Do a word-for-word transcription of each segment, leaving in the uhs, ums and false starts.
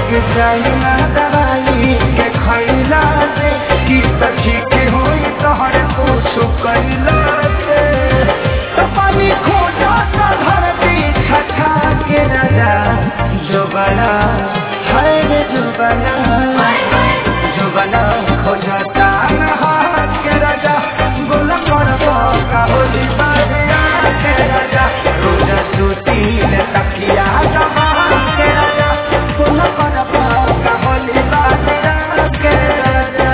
के जाइना दवाई के खैला से कि सखी के होई तोहर कुछ कैला से तो पानी खोजा सा धरती छठा के राजा जो बना है रे जो बना जो बना खोजता हाथ के राजा गोला करबो का होली बाजा के राजा रोजा सूती ले तकिया जमा के राजा गोला करबो का होली बाजा के राजा।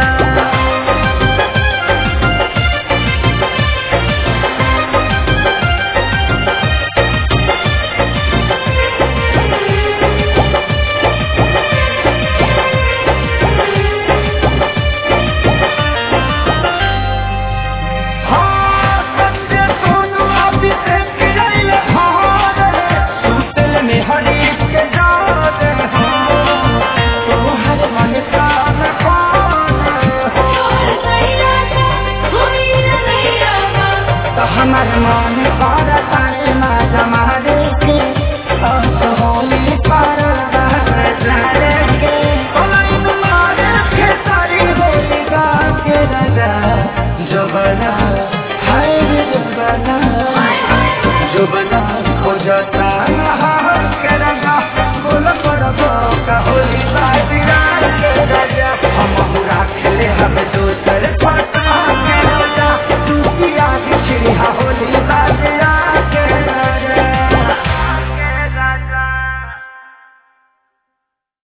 हमार मन पर तारे माता मारे के होली पर जाने के लाइन मारे के सारी होली गा के राजा जो बना है जो बना जो बना खोजता के राजा बोल पर का होली